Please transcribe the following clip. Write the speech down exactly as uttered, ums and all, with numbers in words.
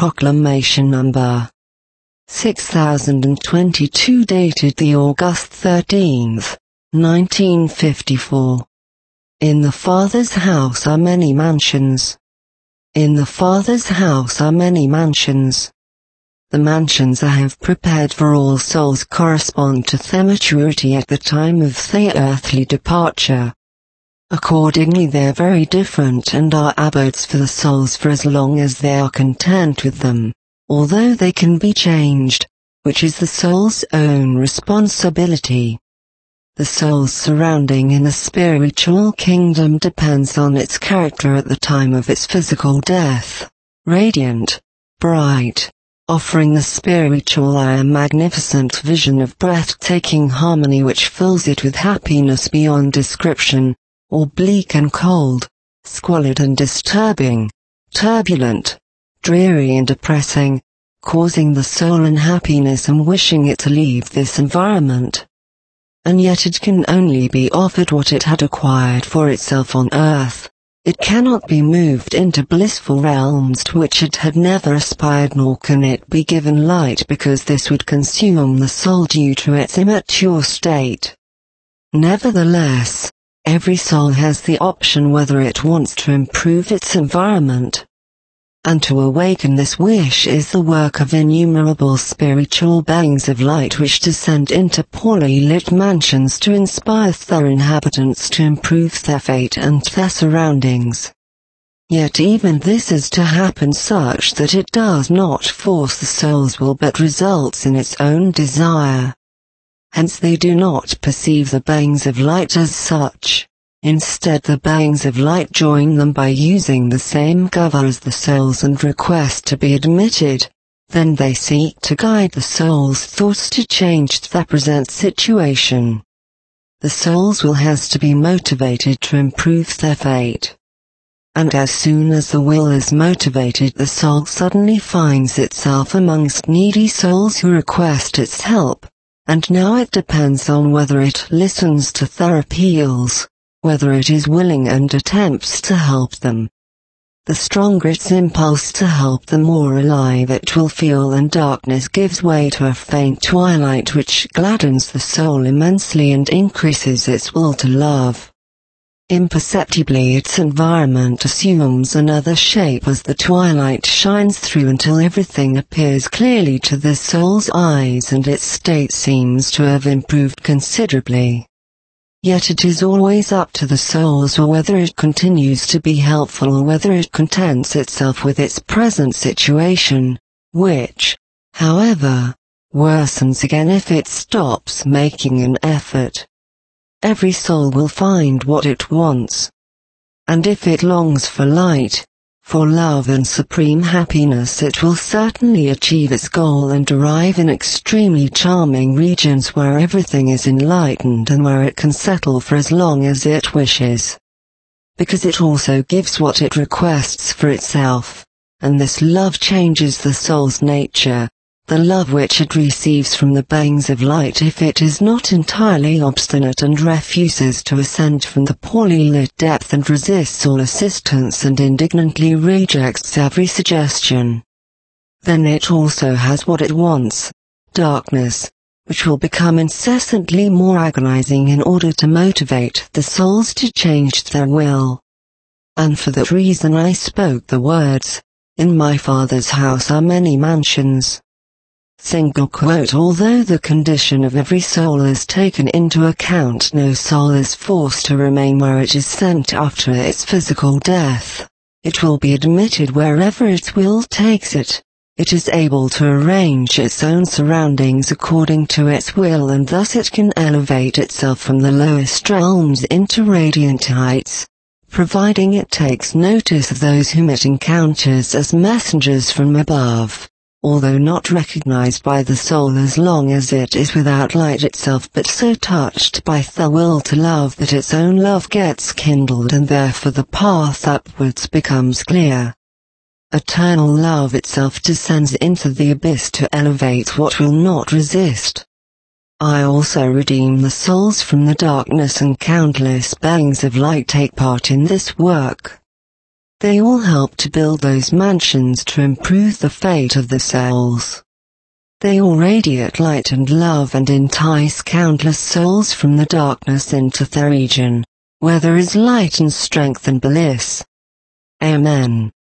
Proclamation Number six thousand twenty-two, dated the August thirteenth, nineteen fifty-four. In the Father's house are many mansions. In the Father's house are many mansions. The mansions I have prepared for all souls correspond to their maturity at the time of their earthly departure. Accordingly they are very different and are abodes for the souls for as long as they are content with them, although they can be changed, which is the soul's own responsibility. The soul's surrounding in the spiritual kingdom depends on its character at the time of its physical death, radiant, bright, offering the spiritual eye a magnificent vision of breathtaking harmony which fills it with happiness beyond description, or bleak and cold, squalid and disturbing, turbulent, dreary and depressing, causing the soul unhappiness and wishing it to leave this environment. And yet it can only be offered what it had acquired for itself on earth. It cannot be moved into blissful realms to which it had never aspired, nor can it be given light, because this would consume the soul due to its immature state. Nevertheless, every soul has the option whether it wants to improve its environment. And to awaken this wish is the work of innumerable spiritual beings of light which descend into poorly lit mansions to inspire their inhabitants to improve their fate and their surroundings. Yet even this is to happen such that it does not force the soul's will but results in its own desire. Hence they do not perceive the beings of light as such. Instead, the beings of light join them by using the same cover as the souls and request to be admitted. Then they seek to guide the soul's thoughts to change their present situation. The soul's will has to be motivated to improve their fate. And as soon as the will is motivated, the soul suddenly finds itself amongst needy souls who request its help. And now it depends on whether it listens to their appeals, whether it is willing and attempts to help them. The stronger its impulse to help, the more alive it will feel, and darkness gives way to a faint twilight which gladdens the soul immensely and increases its will to love. Imperceptibly its environment assumes another shape as the twilight shines through until everything appears clearly to the soul's eyes and its state seems to have improved considerably. Yet it is always up to the soul's will whether it continues to be helpful or whether it contents itself with its present situation, which, however, worsens again if it stops making an effort. Every soul will find what it wants. And if it longs for light, for love and supreme happiness, it will certainly achieve its goal and arrive in extremely charming regions where everything is enlightened and where it can settle for as long as it wishes. Because it also gives what it requests for itself, and this love changes the soul's nature, the love which it receives from the beings of light if it is not entirely obstinate and refuses to ascend from the poorly lit depth and resists all assistance and indignantly rejects every suggestion. Then it also has what it wants, darkness, which will become incessantly more agonizing in order to motivate the souls to change their will. And for that reason I spoke the words, "In my Father's house are many mansions." Single quote. Although the condition of every soul is taken into account, no soul is forced to remain where it is sent after its physical death. It will be admitted wherever its will takes it. It is able to arrange its own surroundings according to its will, and thus it can elevate itself from the lowest realms into radiant heights, providing it takes notice of those whom it encounters as messengers from above. Although not recognized by the soul as long as it is without light itself, but so touched by the will to love that its own love gets kindled, and therefore the path upwards becomes clear. Eternal love itself descends into the abyss to elevate what will not resist. I also redeem the souls from the darkness, and countless beings of light take part in this work. They all help to build those mansions to improve the fate of the souls. They all radiate light and love and entice countless souls from the darkness into their region, where there is light and strength and bliss. Amen.